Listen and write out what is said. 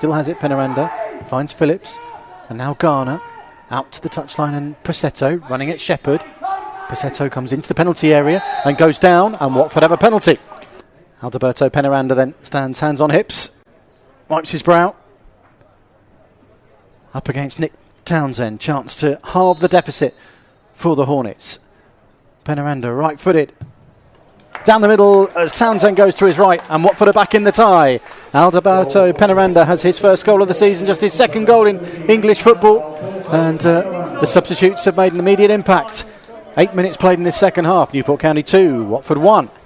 Still has it, Penaranda. Finds Phillips. And now Garner. Out to the touchline and Pussetto running at Shepherd. Pussetto comes into the penalty area and goes down, and Watford have a penalty. Alberto Penaranda then stands hands on hips. Wipes his brow. Up against Nick Townsend. Chance to halve the deficit for the Hornets. Penaranda right-footed. Down the middle as Townsend goes to his right, and Watford are back in the tie. Alberto Penaranda has his first goal of the season, just his second goal in English football. And the substitutes have made an immediate impact. 8 minutes played in this second half. Newport County 2, Watford 1.